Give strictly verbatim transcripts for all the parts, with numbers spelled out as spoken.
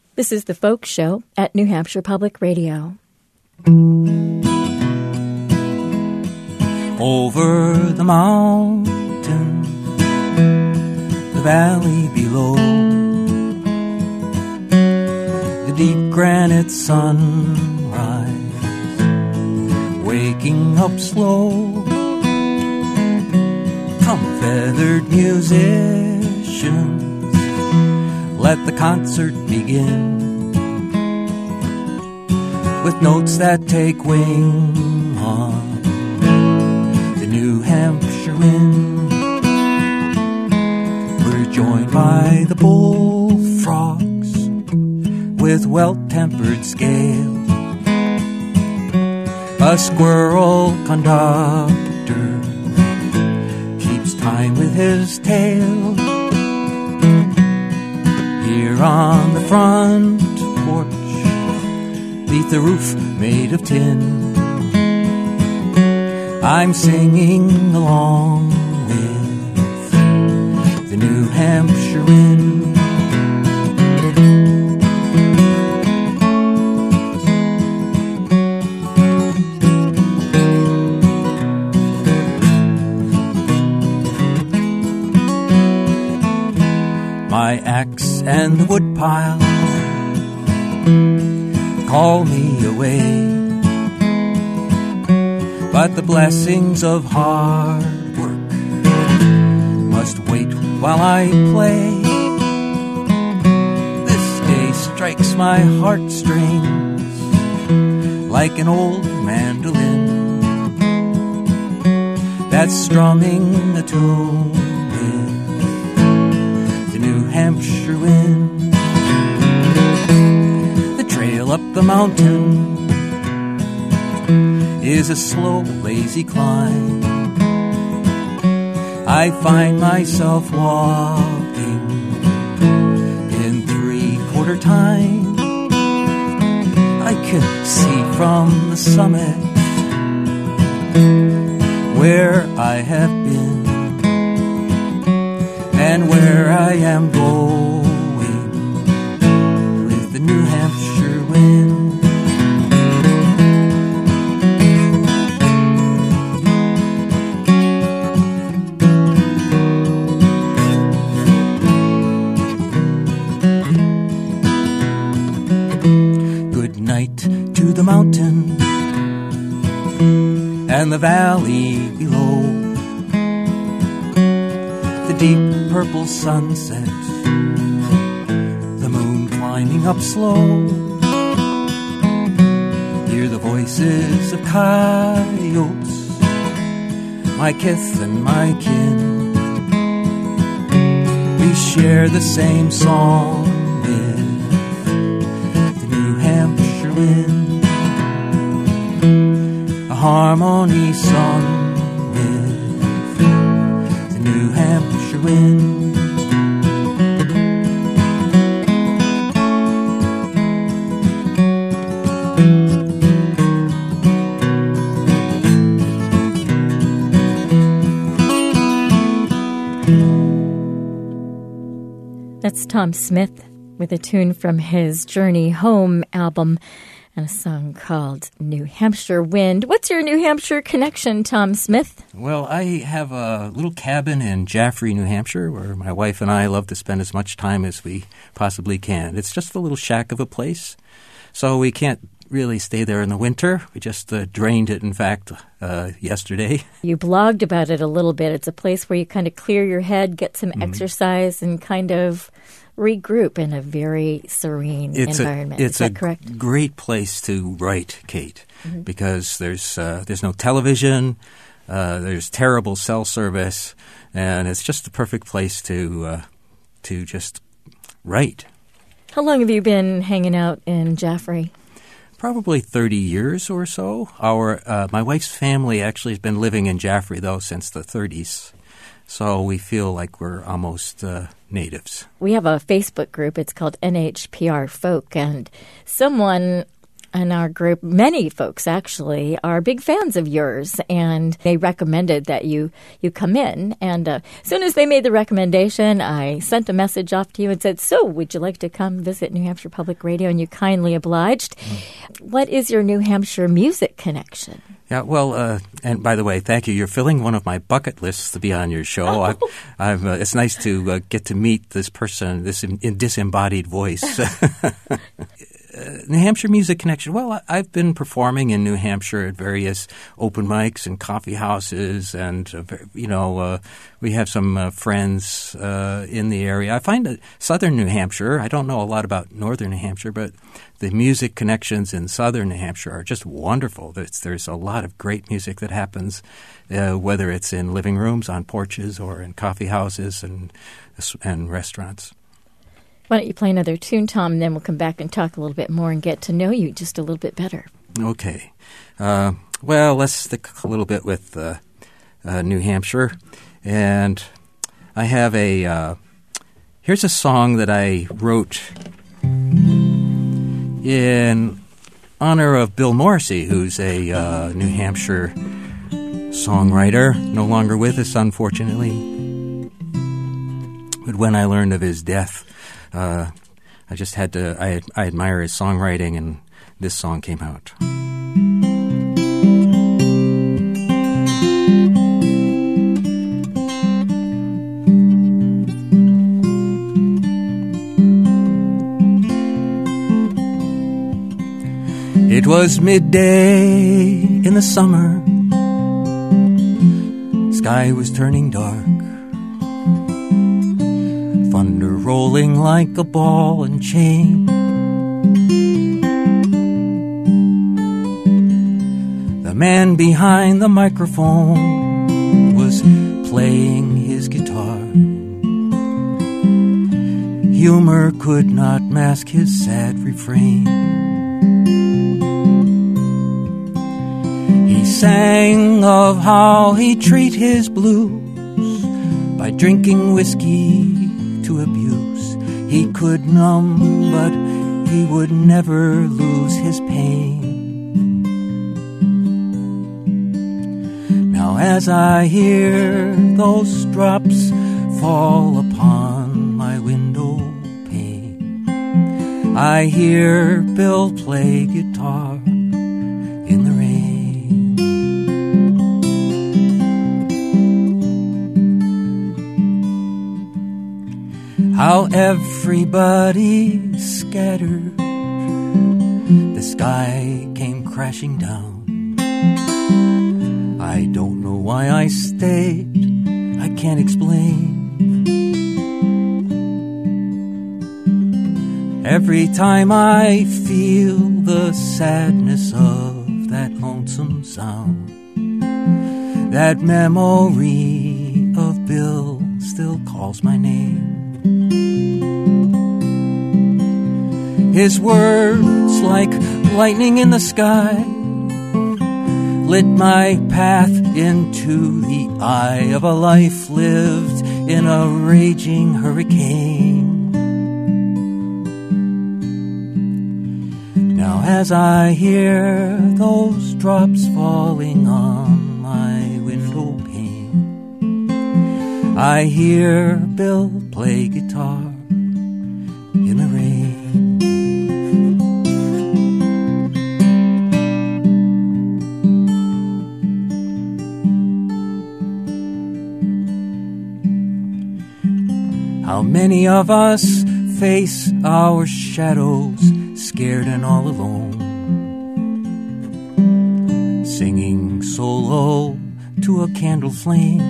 This is The Folk Show at New Hampshire Public Radio. Over the mountain, the valley below, the deep granite sunrise, waking up slow. Come, feathered musicians, let the concert begin, with notes that take wing on the New Hampshire wind. We're joined by the bullfrogs with well-tempered scale, a squirrel conductor keeps time with his tail. Here on the front porch, beneath the roof made of tin, I'm singing along with the New Hampshire wind. My axe and the woodpile call me away, but the blessings of hard work must wait while I play. This day strikes my heartstrings like an old mandolin that's strumming a tune with the New Hampshire wind. The trail up the mountain is a slow, lazy climb. I find myself walking in three-quarter time. I can see from the summit where I have been and where I am going with the New Hampshire wind. To the mountain and the valley below, the deep purple sunset, the moon climbing up slow. Hear the voices of coyotes, my kith and my kin. We share the same song with the New Hampshire wind. A harmony sung with the New Hampshire wind. That's Tom Smith with a tune from his Journey Home album and a song called New Hampshire Wind. What's your New Hampshire connection, Tom Smith? Well, I have a little cabin in Jaffrey, New Hampshire, where my wife and I love to spend as much time as we possibly can. It's just a little shack of a place, so we can't really stay there in the winter. We just uh, drained it, in fact, uh, yesterday. You blogged about it a little bit. It's a place where you kind of clear your head, get some mm-hmm. exercise, and kind of regroup in a very serene it's environment. A, it's Is that a correct? Great place to write, Kate, mm-hmm. because there's uh, there's no television, uh, there's terrible cell service, and it's just the perfect place to uh, to just write. How long have you been hanging out in Jaffrey? Probably thirty years or so. Our uh, my wife's family actually has been living in Jaffrey, though, since the thirties. So we feel like we're almost uh, natives. We have a Facebook group. It's called N H P R Folk, and someone in our group, many folks actually, are big fans of yours, and they recommended that you, you come in. And uh, as soon as they made the recommendation, I sent a message off to you and said, so would you like to come visit New Hampshire Public Radio? And you kindly obliged. Mm. What is your New Hampshire music connection? Yeah, well, uh, and by the way, thank you. You're filling one of my bucket lists to be on your show. Oh. I've, I've, uh, it's nice to uh, get to meet this person, this in, in disembodied voice. uh, New Hampshire Music Connection. Well, I, I've been performing in New Hampshire at various open mics and coffee houses, and uh, you know, uh, we have some uh, friends uh, in the area. I find that southern New Hampshire. I don't know a lot about northern New Hampshire, but the music connections in southern New Hampshire are just wonderful. There's, there's a lot of great music that happens, uh, whether it's in living rooms, on porches, or in coffee houses and and restaurants. Why don't you play another tune, Tom, and then we'll come back and talk a little bit more and get to know you just a little bit better. Okay. Uh, well, let's stick a little bit with uh, uh, New Hampshire. And I have a, uh, here's a song that I wrote in honor of Bill Morrissey, who's a uh, New Hampshire songwriter, no longer with us, unfortunately. But when I learned of his death, Uh, I just had to, I, I admire his songwriting, and this song came out. It was midday in the summer. Sky was turning dark. Thunder rolling like a ball and chain. The man behind the microphone was playing his guitar. Humor could not mask his sad refrain. He sang of how he'd treat his blues by drinking whiskey to abuse. He could numb, but he would never lose his pain. Now as I hear those drops fall upon my window pane, I hear Bill play guitar in the rain. How everybody scattered, the sky came crashing down. I don't know why I stayed, I can't explain. Every time I feel the sadness of that lonesome sound, that memory of Bill still calls my name. His words, like lightning in the sky, lit my path into the eye of a life lived in a raging hurricane. Now as I hear those drops falling on my window pane, I hear Bill play guitar in the rain. How many of us face our shadows, scared and all alone, singing solo to a candle flame.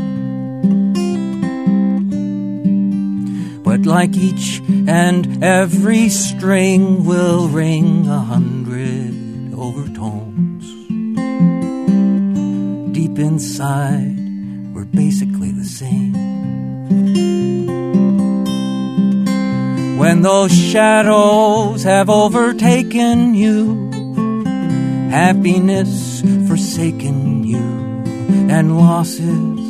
But like each and every string will ring a hundred overtones, deep inside we're basically the same. When those shadows have overtaken you, happiness forsaken you, and losses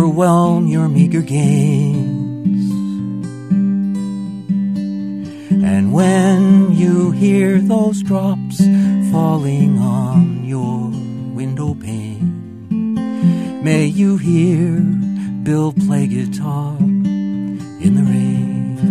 overwhelm your meager gains, And when you hear those drops falling on your window pane, may you hear Bill play guitar in the rain.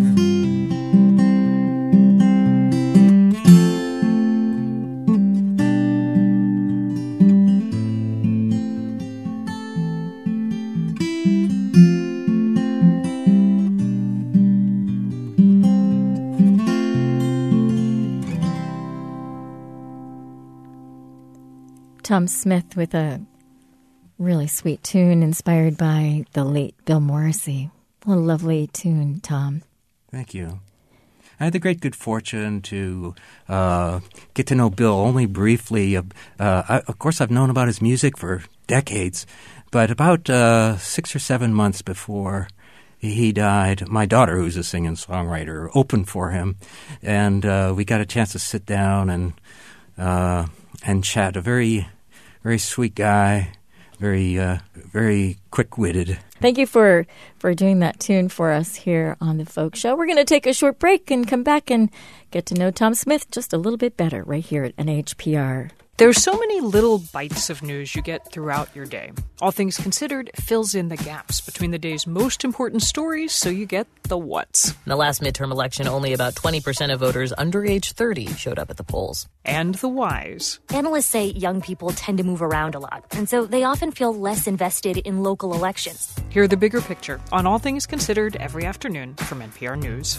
Tom Smith with a really sweet tune inspired by the late Bill Morrissey. What a lovely tune, Tom. Thank you. I had the great good fortune to uh, get to know Bill only briefly. Uh, I, of course, I've known about his music for decades, but about uh, six or seven months before he died, my daughter, who's a singer-songwriter, opened for him, and uh, we got a chance to sit down and uh, and chat. A very Very sweet guy, very uh, very quick-witted. Thank you for, for doing that tune for us here on The Folk Show. We're going to take a short break and come back and get to know Tom Smith just a little bit better right here at N H P R. There's so many little bites of news you get throughout your day. All Things Considered fills in the gaps between the day's most important stories, so you get the whats. In the last midterm election, only about twenty percent of voters under age thirty showed up at the polls. And the whys. Analysts say young people tend to move around a lot, and so they often feel less invested in local elections. Hear the bigger picture on All Things Considered every afternoon from N P R News.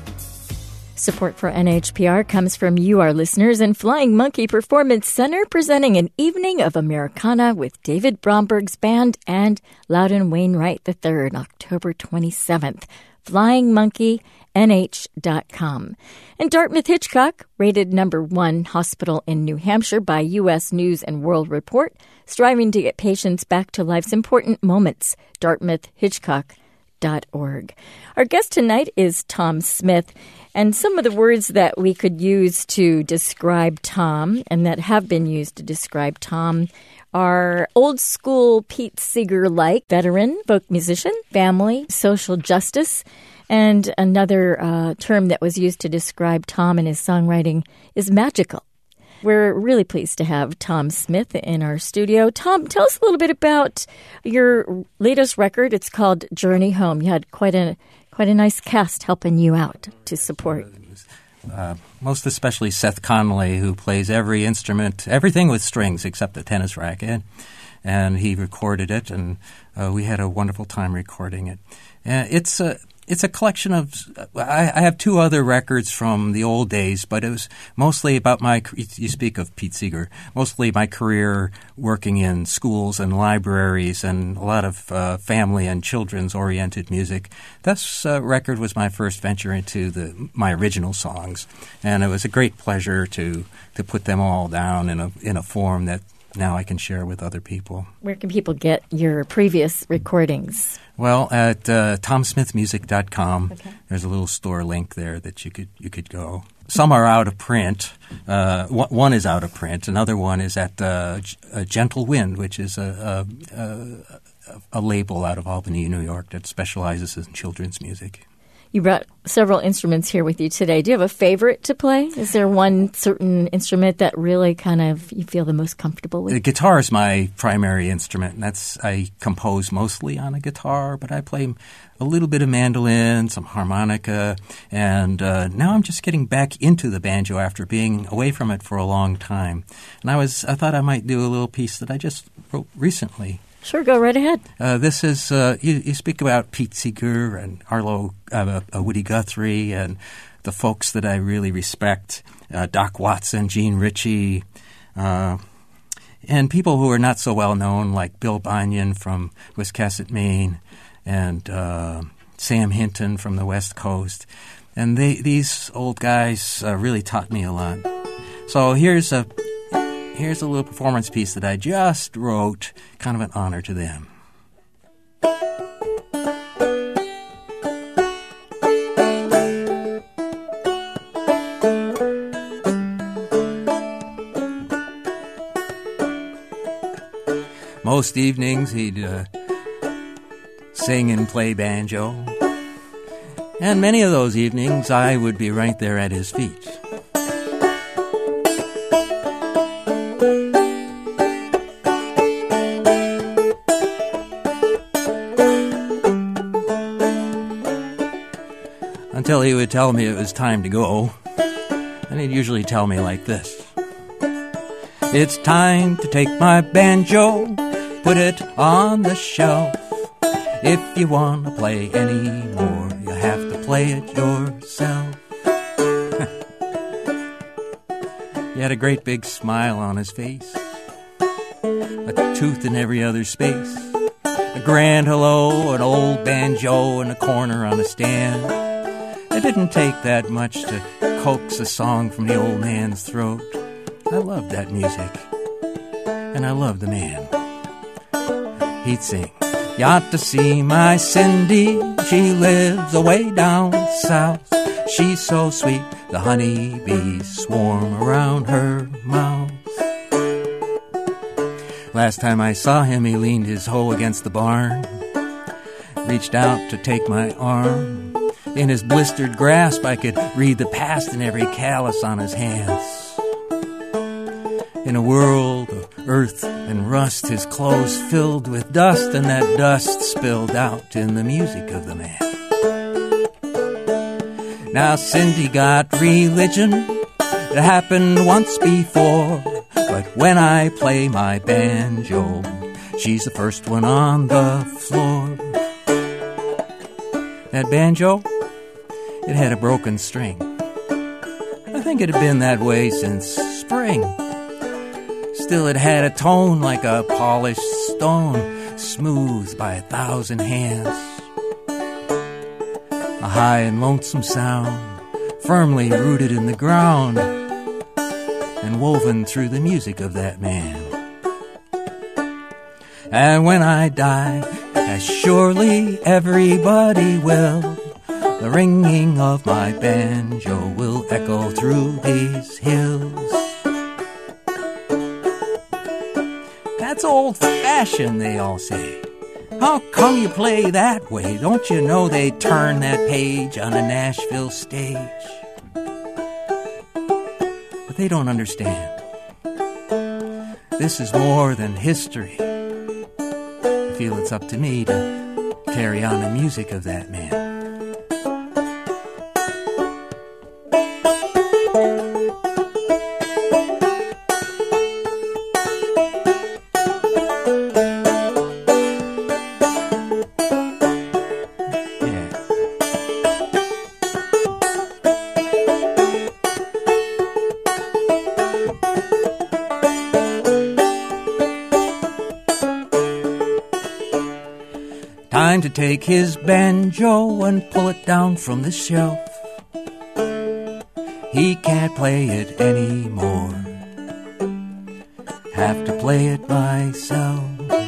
Support for N H P R comes from you, our listeners, and Flying Monkey Performance Center, presenting an evening of Americana with David Bromberg's band and Loudon Wainwright the third, October twenty-seventh. flying monkey n h dot com. And Dartmouth Hitchcock, rated number one hospital in New Hampshire by U S News and World Report, striving to get patients back to life's important moments. dartmouth hitchcock dot org. Our guest tonight is Tom Smith, and some of the words that we could use to describe Tom and that have been used to describe Tom are old school Pete Seeger-like veteran, folk musician, family, social justice, and another uh, term that was used to describe Tom and his songwriting is magical. We're really pleased to have Tom Smith in our studio. Tom, tell us a little bit about your latest record. It's called Journey Home. You had quite a quite a nice cast helping you out to support. Uh, most especially Seth Connolly, who plays every instrument, everything with strings except the tennis racket. And he recorded it, and uh, we had a wonderful time recording it. Uh, it's a It's a collection of – I have two other records from the old days, but it was mostly about my – you speak of Pete Seeger – mostly my career working in schools and libraries and a lot of uh, family and children's-oriented music. This uh, record was my first venture into the my original songs, and it was a great pleasure to to put them all down in a in a form that now I can share with other people. Where can people get your previous recordings? Well, at uh, tom smith music dot com, okay. There's a little store link there that you could you could go. Some are out of print. Uh, one is out of print. Another one is at uh, G- Gentle Wind, which is a, a, a, a label out of Albany, New York, that specializes in children's music. You brought several instruments here with you today. Do you have a favorite to play? Is there one certain instrument that really kind of you feel the most comfortable with? The guitar is my primary instrument, and that's I compose mostly on a guitar, but I play a little bit of mandolin, some harmonica, and uh, now I'm just getting back into the banjo after being away from it for a long time. And I was I thought I might do a little piece that I just wrote recently. Sure, go right ahead. Uh, this is, uh, you, you speak about Pete Seeger and Arlo, uh, uh, Woody Guthrie and the folks that I really respect, uh, Doc Watson, Gene Ritchie, uh, and people who are not so well known like Bill Bunyan from Wiscasset, Maine, and uh, Sam Hinton from the West Coast. And they, these old guys uh, really taught me a lot. So here's a... Here's a little performance piece that I just wrote, kind of an honor to them. Most evenings he'd uh, sing and play banjo, And many of those evenings, I would be right there at his feet. Until he would tell me it was time to go. And he'd usually tell me like this. It's time to take my banjo, put it on the shelf. If you want to play any more, you have to play it yourself. He had a great big smile on his face, a tooth in every other space, a grand hello, an old banjo in a corner on a stand. It didn't take that much to coax a song from the old man's throat. I loved that music, and I loved the man. He'd sing, you ought to see my Cindy, she lives away down south. She's so sweet, the honeybees swarm around her mouth. Last time I saw him, he leaned his hoe against the barn, reached out to take my arm. In his blistered grasp, I could read the past in every callus on his hands. In a world of earth and rust, his clothes filled with dust, and that dust spilled out in the music of the man. Now Cindy got religion, it happened once before, but when I play my banjo, she's the first one on the floor. That banjo, it had a broken string. I think it had been that way since spring. Still, it had a tone like a polished stone, smoothed by a thousand hands. A high and lonesome sound, firmly rooted in the ground, and woven through the music of that man. And when I die, as surely everybody will, the ringing of my banjo will echo through these hills. That's old-fashioned, they all say. How come you play that way? Don't you know they turn that page on a Nashville stage? But they don't understand. This is more than history. I feel it's up to me to carry on the music of that man. Time to take his banjo and pull it down from the shelf. He can't play it anymore. Have to play it myself.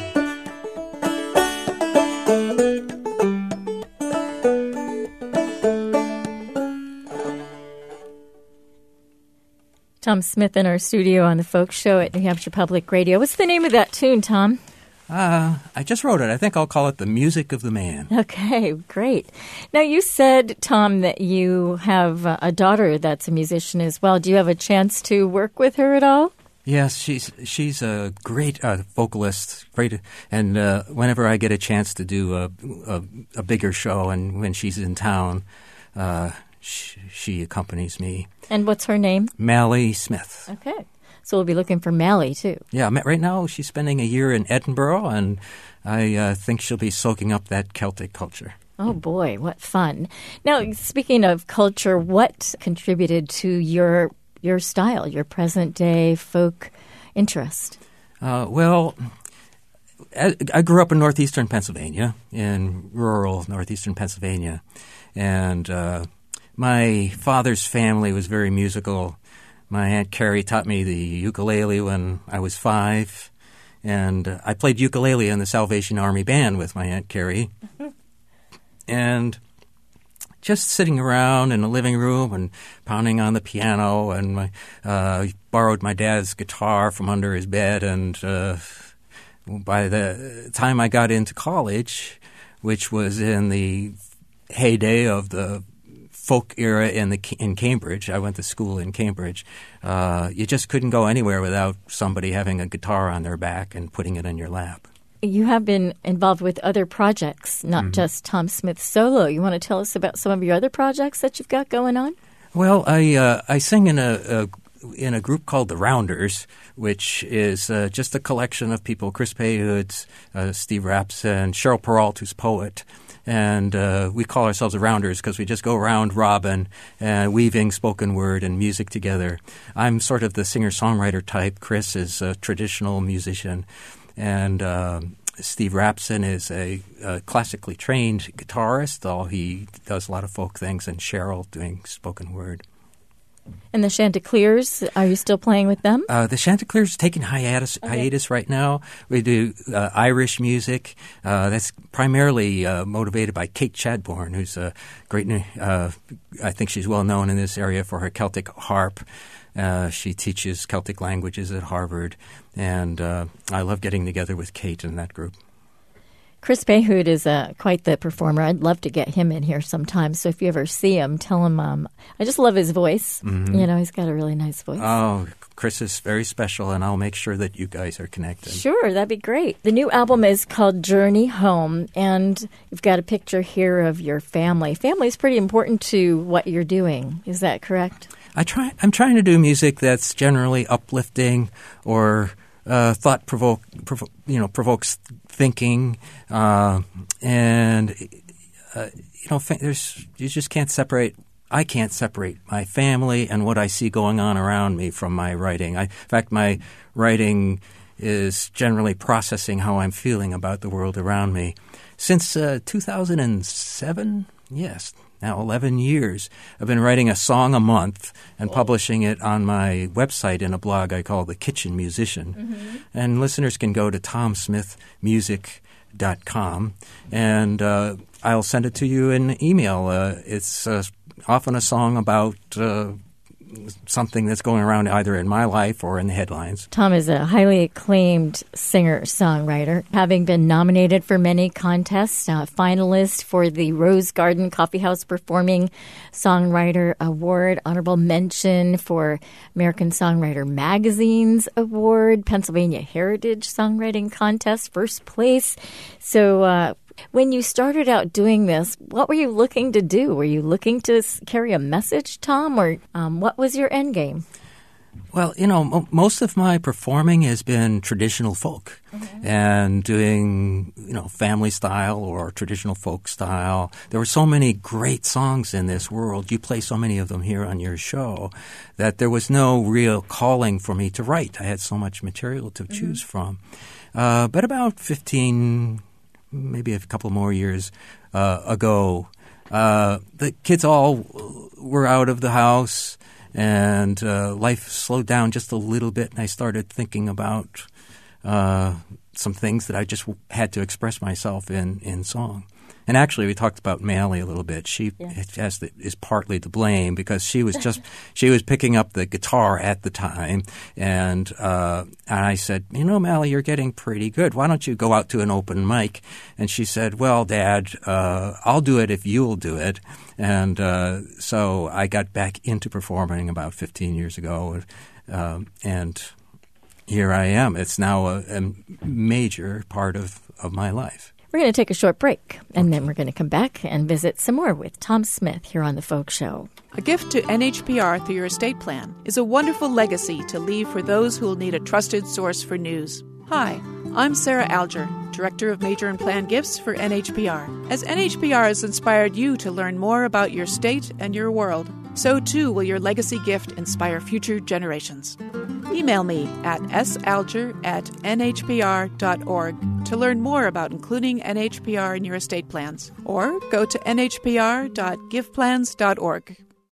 Tom Smith in our studio on the Folk Show at New Hampshire Public Radio. What's the name of that tune, Tom? Uh, I just wrote it. I think I'll call it The Music of the Man. Okay, great. Now, you said, Tom, that you have a daughter that's a musician as well. Do you have a chance to work with her at all? Yes, she's she's a great uh, vocalist, great, and uh, whenever I get a chance to do a, a, a bigger show, and when she's in town, uh, she, she accompanies me. And what's her name? Mally Smith. Okay. So we'll be looking for Mally, too. Yeah, right now she's spending a year in Edinburgh, and I uh, think she'll be soaking up that Celtic culture. Oh, boy, what fun. Now, speaking of culture, what contributed to your your style, your present-day folk interest? Uh, well, I, I grew up in northeastern Pennsylvania, in rural northeastern Pennsylvania, and uh, my father's family was very musical. My Aunt Carrie taught me the ukulele when I was five, and uh, I played ukulele in the Salvation Army Band with my Aunt Carrie. And just sitting around in the living room and pounding on the piano, and my, uh, borrowed my dad's guitar from under his bed, and uh, by the time I got into college, which was in the heyday of the folk era in the in Cambridge. I went to school in Cambridge. Uh, you just couldn't go anywhere without somebody having a guitar on their back and putting it in your lap. You have been involved with other projects, not mm-hmm. just Tom Smith solo. You want to tell us about some of your other projects that you've got going on? Well, I uh, I sing in a, a in a group called the Rounders, which is uh, just a collection of people: Chris Payhood, uh, Steve Rapson, Cheryl Peralt, who's poet. And uh, we call ourselves the Rounders because we just go round robin, uh, weaving spoken word and music together. I'm sort of the singer-songwriter type. Chris is a traditional musician. And uh, Steve Rapson is a, a classically trained guitarist, though he does a lot of folk things, and Cheryl doing spoken word. And the Chanticleers, are you still playing with them? Uh, the Chanticleers taking hiatus, okay. hiatus right now. We do uh, Irish music. Uh, that's primarily uh, motivated by Kate Chadbourne, who's a great, uh, I think she's well known in this area for her Celtic harp. Uh, she teaches Celtic languages at Harvard, and uh, I love getting together with Kate in that group. Chris Payhood is uh, quite the performer. I'd love to get him in here sometime. So if you ever see him, tell him um, I just love his voice. Mm-hmm. You know, he's got a really nice voice. Oh, Chris is very special, and I'll make sure that you guys are connected. Sure, that'd be great. The new album is called Journey Home, and you've got a picture here of your family. Family is pretty important to what you're doing. Is that correct? I try. I'm trying to do music that's generally uplifting or uh, thought provoke, provo- you know, provokes thinking, uh, and uh, you know, fa- there's you just can't separate. I can't separate my family and what I see going on around me from my writing. I, in fact, my writing is generally processing how I'm feeling about the world around me. Since uh, two thousand seven, yes. Now eleven years, I've been writing a song a month and publishing it on my website in a blog I call The Kitchen Musician. Mm-hmm. And listeners can go to tom smith music dot com, and uh, I'll send it to you in email. Uh, it's uh, often a song about uh, something that's going around either in my life or in the headlines. Tom is a highly acclaimed singer-songwriter, having been nominated for many contests, uh, finalist for the Rose Garden Coffeehouse Performing Songwriter Award, honorable mention for American Songwriter Magazine's Award, Pennsylvania Heritage Songwriting Contest, first place. So, uh, when you started out doing this, what were you looking to do? Were you looking to carry a message, Tom, or um, what was your end game? Well, you know, m- most of my performing has been traditional folk, mm-hmm. and doing, you know, family style or traditional folk style. There were so many great songs in this world. You play so many of them here on your show that there was no real calling for me to write. I had so much material to mm-hmm. choose from. Uh, but about fifteen maybe a couple more years uh, ago, uh, the kids all were out of the house, and uh, life slowed down just a little bit, and I started thinking about uh, some things that I just had to express myself in, in song. And actually, we talked about Mally a little bit. She yeah. has the, is partly to blame because she was just she was picking up the guitar at the time, and uh, and I said, you know, Mally, you're getting pretty good. Why don't you go out to an open mic? And she said, well, Dad, uh, I'll do it if you'll do it. And uh, so I got back into performing about fifteen years ago, um, and here I am. It's now a, a major part of, of my life. We're going to take a short break, and then we're going to come back and visit some more with Tom Smith here on The Folk Show. A gift to N H P R through your estate plan is a wonderful legacy to leave for those who will need a trusted source for news. Hi, I'm Sarah Alger, Director of Major and Planned Gifts for N H P R. As N H P R has inspired you to learn more about your state and your world, so too will your legacy gift inspire future generations. Email me at s alger at n h p r dot org to learn more about including N H P R in your estate plans, or go to n h p r dot give plans dot org.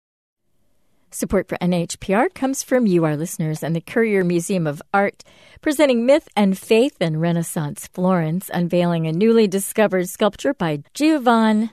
Support for N H P R comes from you, our listeners, and the Currier Museum of Art, presenting Myth and Faith in Renaissance Florence, unveiling a newly discovered sculpture by Giovan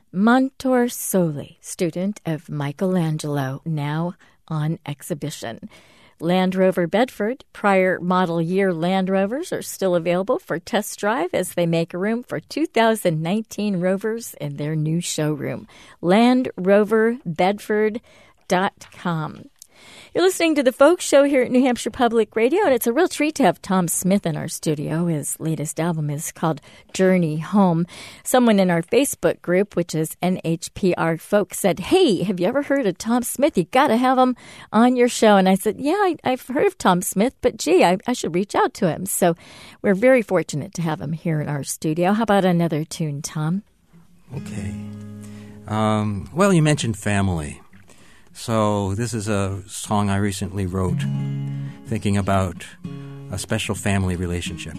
Montorsoli, student of Michelangelo, now on exhibition. Land Rover Bedford prior model year Land Rovers are still available for test drive as they make room for two thousand nineteen Rovers in their new showroom. land rover bedford dot com. You're listening to The Folk Show here at New Hampshire Public Radio, and it's a real treat to have Tom Smith in our studio. His latest album is called Journey Home. Someone in our Facebook group, which is N H P R Folk, said, hey, have you ever heard of Tom Smith? You got to have him on your show. And I said, yeah, I, I've heard of Tom Smith, but gee, I, I should reach out to him. So we're very fortunate to have him here in our studio. How about another tune, Tom? Okay. Um, well, you mentioned family. So this is a song I recently wrote thinking about a special family relationship.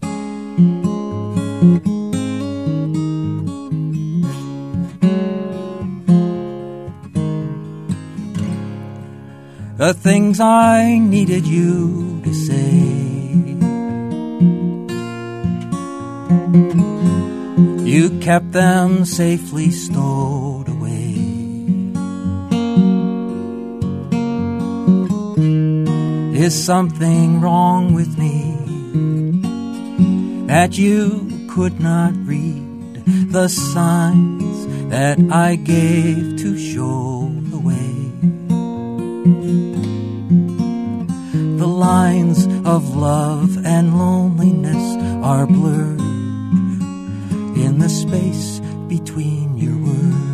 The things I needed you to say, you kept them safely stowed away. Is something wrong with me that you could not read the signs that I gave to show the way? The lines of love and loneliness are blurred in the space between your words.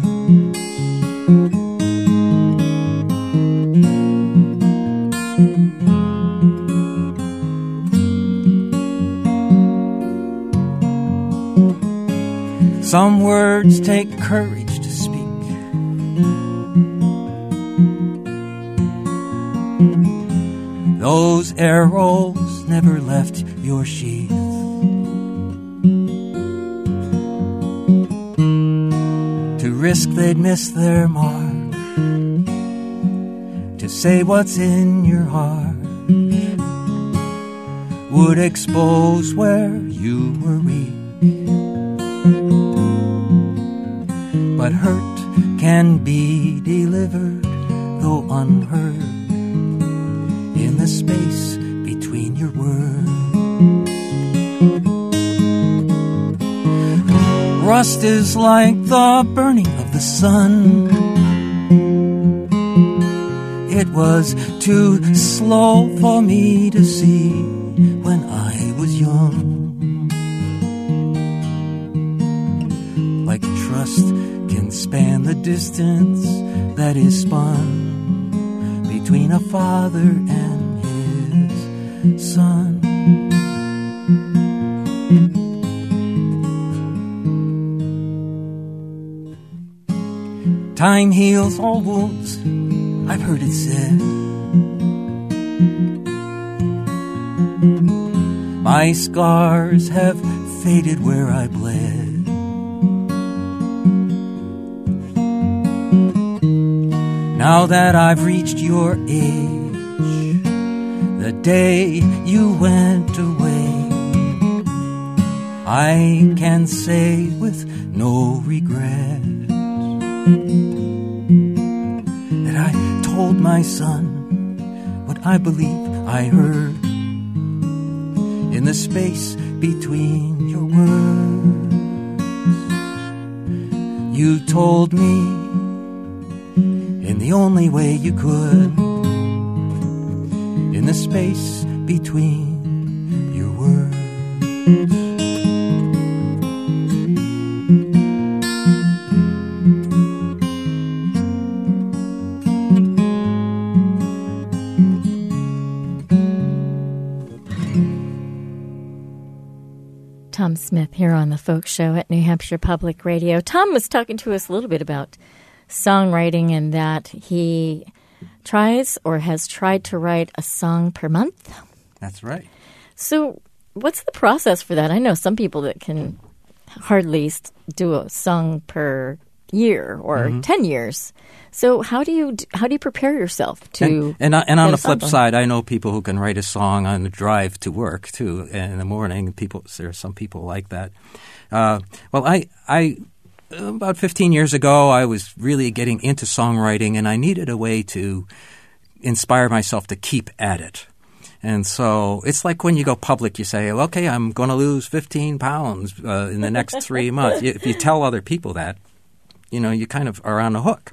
Some words take courage to speak. Those arrows never left your sheath. To risk they'd miss their mark. To say what's in your heart would expose where you were weak. But hurt can be delivered, though unheard, in the space between your words. Rust is like the burning of the sun. It was too slow for me to see when I was young. Like trust can span the distance that is spun between a father and his son. Time heals all wounds, I've heard it said. My scars have faded where I bled. Now that I've reached your age, the day you went away, I can say with no regret that I told my son what I believe I heard in the space between your words. You told me in the only way you could, in the space between your words. Tom Smith here on The Folk Show at New Hampshire Public Radio. Tom was talking to us a little bit about songwriting and that he tries or has tried to write a song per month. That's right. So what's the process for that? I know some people that can hardly do a song per year or mm-hmm. ten years. So how do you how do you prepare yourself to And, and, uh, and on the flip song? side, I know people who can write a song on the drive to work, too, in the morning. People, there are some people like that. Uh, well, I, I about fifteen years ago, I was really getting into songwriting, and I needed a way to inspire myself to keep at it. And so it's like when you go public, you say, okay, I'm going to lose fifteen pounds uh, in the next three months. If you tell other people that, you know, you kind of are on the hook.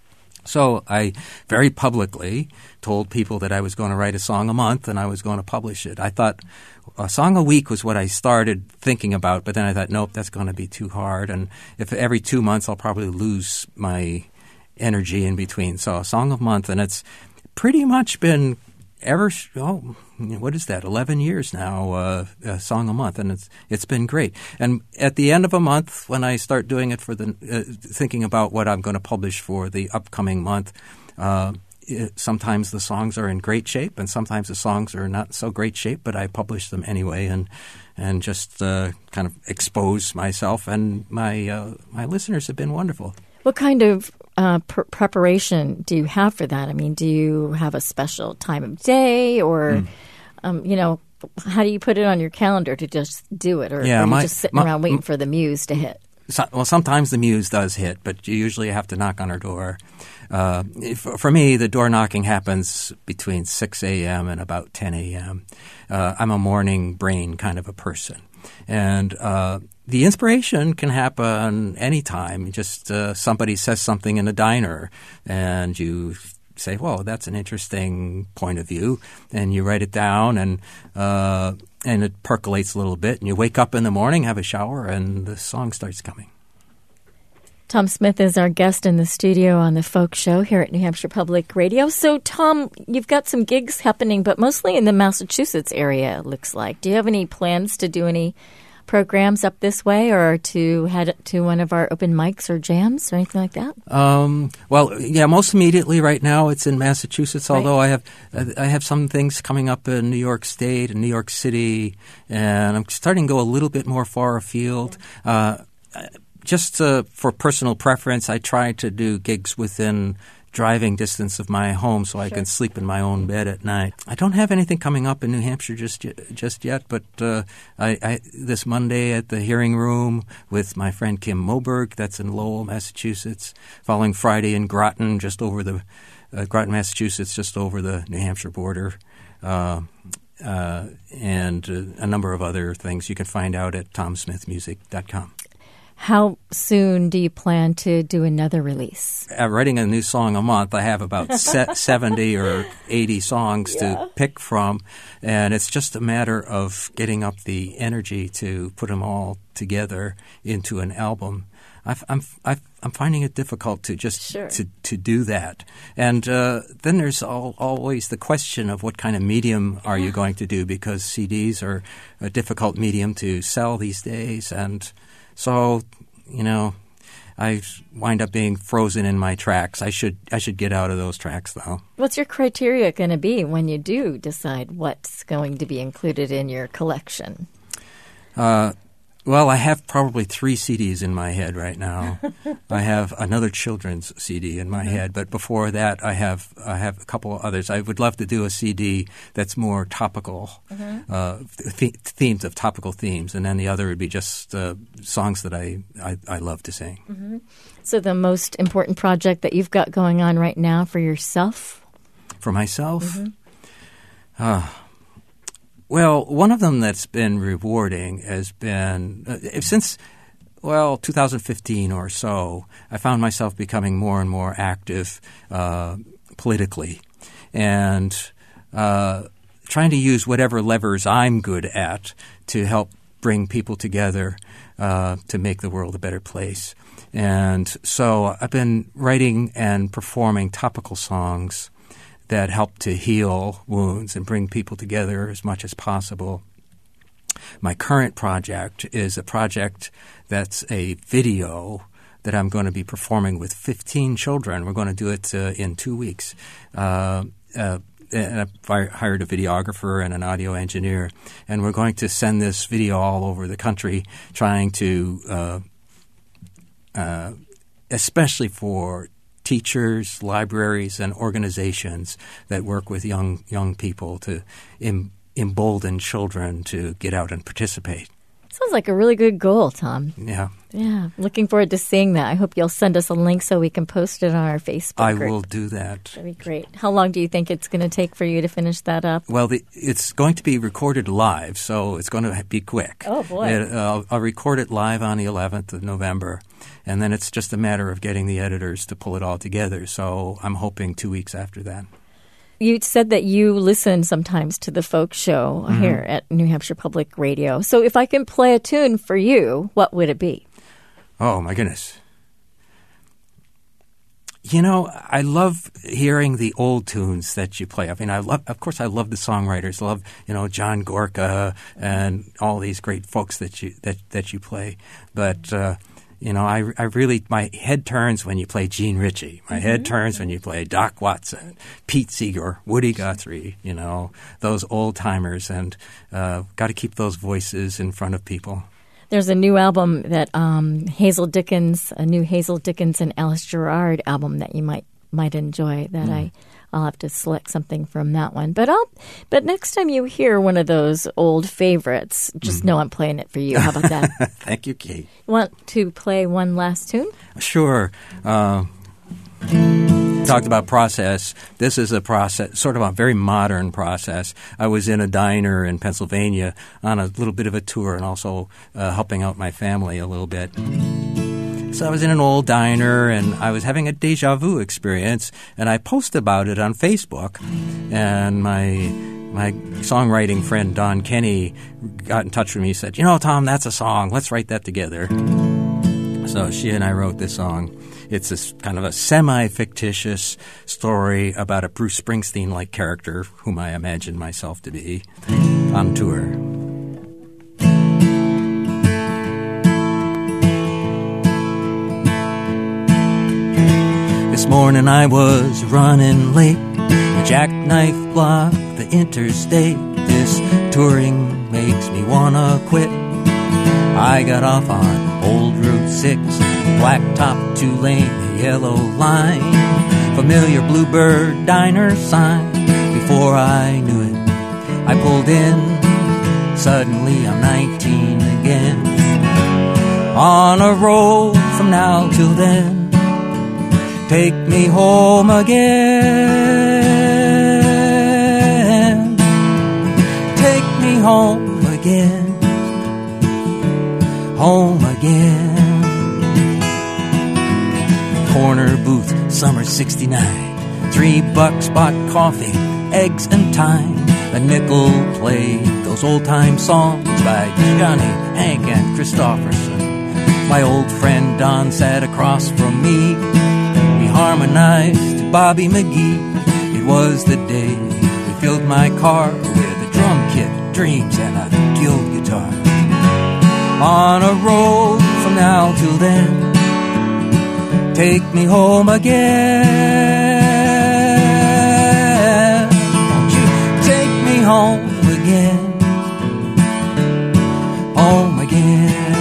So I very publicly told people that I was going to write a song a month and I was going to publish it. I thought a song a week was what I started thinking about, but then I thought, nope, that's going to be too hard. And if every two months I'll probably lose my energy in between. So a song a month, and it's pretty much been ever, oh, what is that, eleven years now, uh, a song a month, and it's it's been great. And at the end of a month, when I start doing it for the, uh, thinking about what I'm going to publish for the upcoming month, uh, it, sometimes the songs are in great shape, and sometimes the songs are not so great shape, but I publish them anyway, and and just uh, kind of expose myself, and my uh, my listeners have been wonderful. What kind of uh, pr- preparation do you have for that? I mean, do you have a special time of day, or, mm. um, you know, how do you put it on your calendar to just do it, or yeah, are you my, just sitting my, around waiting my, for the muse to hit? So, well, sometimes the muse does hit, but you usually have to knock on her door. Uh, if, for me, the door knocking happens between six a.m. and about ten a.m. Uh, I'm a morning brain kind of a person. And uh, the inspiration can happen anytime. Just uh, somebody says something in a diner, and you say, "Well, that's an interesting point of view," and you write it down, and uh, and it percolates a little bit. And you wake up in the morning, have a shower, and the song starts coming. Tom Smith is our guest in the studio on the Folk Show here at New Hampshire Public Radio. So, Tom, you've got some gigs happening, but mostly in the Massachusetts area, it looks like. Do you have any plans to do any programs up this way, or to head to one of our open mics or jams or anything like that? Um, well, yeah, most immediately right now it's in Massachusetts, right. although I have I have some things coming up in New York State and New York City, and I'm starting to go a little bit more far afield. Uh Just uh, for personal preference, I try to do gigs within driving distance of my home so I sure. can sleep in my own bed at night. I don't have anything coming up in New Hampshire just yet, just yet, but uh, I, I, this Monday at the Hearing Room with my friend Kim Moberg, that's in Lowell, Massachusetts. Following Friday in Groton, just over the uh, Groton, Massachusetts, just over the New Hampshire border. Uh, uh, and uh, a number of other things you can find out at tom smith music dot com. How soon do you plan to do another release? Uh, writing a new song a month, I have about se- seventy or eighty songs yeah. to pick from, and it's just a matter of getting up the energy to put them all together into an album. I've, I'm I've, I'm finding it difficult to just sure. to, to do that. And uh, then there's all, always the question of what kind of medium are you going to do, because C Ds are a difficult medium to sell these days, and so, you know, I wind up being frozen in my tracks. I should I should get out of those tracks, though. What's your criteria going to be when you do decide what's going to be included in your collection? Uh, well, I have probably three C Ds in my head right now. I have another children's C D in my mm-hmm. head, but before that, I have I have a couple of others. I would love to do a C D that's more topical, mm-hmm. uh, th- themes of topical themes, and then the other would be just uh, songs that I, I, I love to sing. Mm-hmm. So the most important project that you've got going on right now for yourself? For myself? Mm-hmm. Uh, well, one of them that's been rewarding has been uh, since, well, two thousand fifteen or so, I found myself becoming more and more active uh, politically, and uh, trying to use whatever levers I'm good at to help bring people together uh, to make the world a better place. And so I've been writing and performing topical songs that help to heal wounds and bring people together as much as possible. My current project is a project that's a video that I'm going to be performing with fifteen children. We're going to do it uh, in two weeks. Uh, uh, and I hired a videographer and an audio engineer, and we're going to send this video all over the country, trying to, uh, uh, especially for teachers, libraries, and organizations that work with young young people to em- embolden children to get out and participate. Sounds like a really good goal, Tom. Yeah. Yeah, looking forward to seeing that. I hope you'll send us a link so we can post it on our Facebook I group. will do that. That'd be great. How long do you think it's going to take for you to finish that up? Well, the, it's going to be recorded live, so it's going to be quick. Oh, boy. It, uh, I'll record it live on the eleventh of November, and then it's just a matter of getting the editors to pull it all together. So I'm hoping two weeks after that. You said that you listen sometimes to the folk show Mm-hmm. here at New Hampshire Public Radio. So if I can play a tune for you, what would it be? Oh, my goodness. You know, I love hearing the old tunes that you play. I mean, I love, of course, I love the songwriters. I love, you know, John Gorka and all these great folks that you that, that you play. But, uh, you know, I, I really, my head turns when you play Gene Ritchie. My mm-hmm. head turns when you play Doc Watson, Pete Seeger, Woody Guthrie, you know, those old timers. And uh, got to keep those voices in front of people. There's a new album that um, Hazel Dickens, a new Hazel Dickens and Alice Gerrard album that you might might enjoy. That mm. I I'll have to select something from that one. But I'll but next time you hear one of those old favorites, just mm. know I'm playing it for you. How about that? Thank you, Kate. Want to play one last tune? Sure. Uh, talked about process. This is a process, sort of a very modern process. I was in a diner in Pennsylvania on a little bit of a tour and also uh, helping out my family a little bit. So I was in an old diner and I was having a deja vu experience, and I posted about it on Facebook. And my my songwriting friend Don Kenny got in touch with me. He said, "You know, Tom, that's a song. Let's write that together." So she and I wrote this song. It's this kind of a semi-fictitious story about a Bruce Springsteen-like character, whom I imagine myself to be, on tour. This morning I was running late. The jackknife blocked the interstate. This touring makes me wanna quit. I got off on Old Route six, blacktop, two-lane, yellow line, familiar Bluebird diner sign. Before I knew it, I pulled in. Suddenly I'm nineteen again. On a road from now till then, take me home again. Take me home again. Home again. Corner booth, summer sixty-nine. Three bucks bought coffee, eggs and thyme. A nickel played those old-time songs by Johnny, Hank, and Christopherson. My old friend Don sat across from me. We harmonized to Bobby McGee. It was the day we filled my car with a drum kit, dreams, and a Guild guitar. On a road from now till then, take me home again. Won't you take me home again? Home again.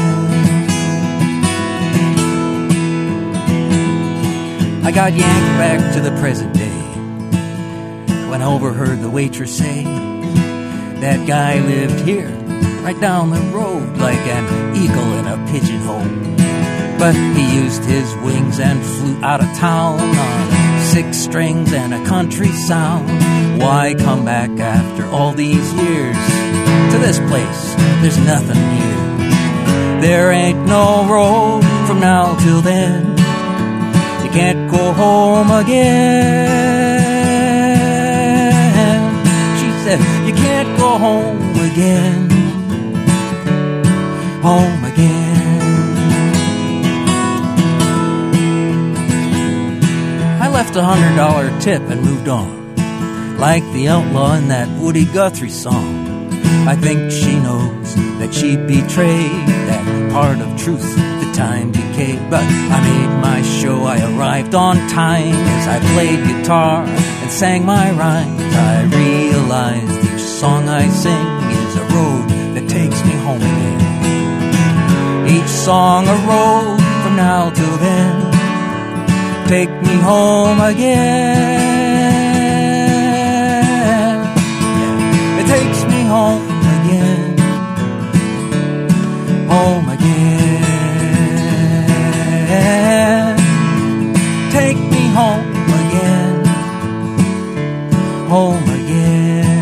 I got yanked back to the present day when I overheard the waitress say, that guy lived here, right down the road, like an eagle in a pigeonhole. But he used his wings and flew out of town on six strings and a country sound. Why come back after all these years to this place? There's nothing here. There ain't no road from now till then. You can't go home again. She said, you can't go home again. Home again. I left a hundred dollar tip and moved on, like the outlaw in that Woody Guthrie song. I think she knows that she betrayed that part of truth that time decayed. But I made my show, I arrived on time. As I played guitar and sang my rhymes, I realized each song I sing is a road that takes me home again. Each song a road from now till then, take me home again. It takes me home again. home again.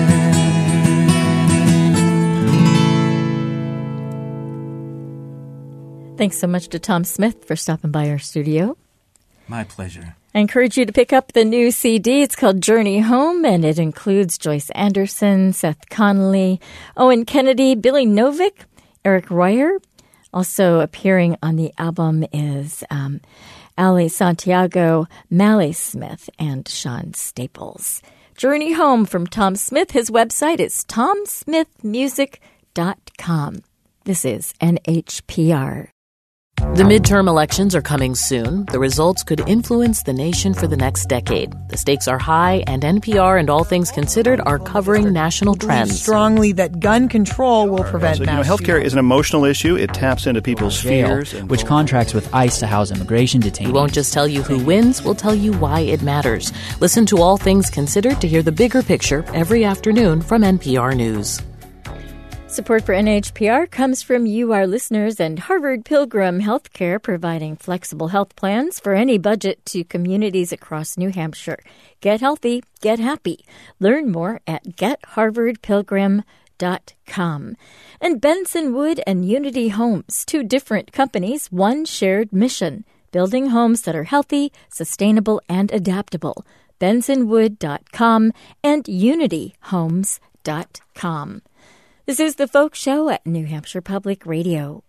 Thanks so much to Tom Smith for stopping by our studio. My pleasure. I encourage you to pick up the new C D. It's called Journey Home, and it includes Joyce Anderson, Seth Connolly, Owen Kennedy, Billy Novick, Eric Royer. Also appearing on the album is um, Ali Santiago, Mally Smith, and Sean Staples. Journey Home from Tom Smith. His website is tom smith music dot com. This is N H P R. The midterm elections are coming soon. The results could influence the nation for the next decade. The stakes are high, and N P R and All Things Considered are covering national trends. Strongly that gun control will prevent so, you know, mass healthcare shootings. is an emotional issue. It taps into people's Jail, fears. And which contracts with ICE to house immigration detainees. We won't just tell you who wins, we'll tell you why it matters. Listen to All Things Considered to hear the bigger picture every afternoon from N P R News. Support for N H P R comes from you, our listeners, and Harvard Pilgrim Healthcare, providing flexible health plans for any budget to communities across New Hampshire. Get healthy, get happy. Learn more at get harvard pilgrim dot com. And Benson Wood and Unity Homes, two different companies, one shared mission, building homes that are healthy, sustainable, and adaptable. benson wood dot com and unity homes dot com. This is The Folk Show at New Hampshire Public Radio.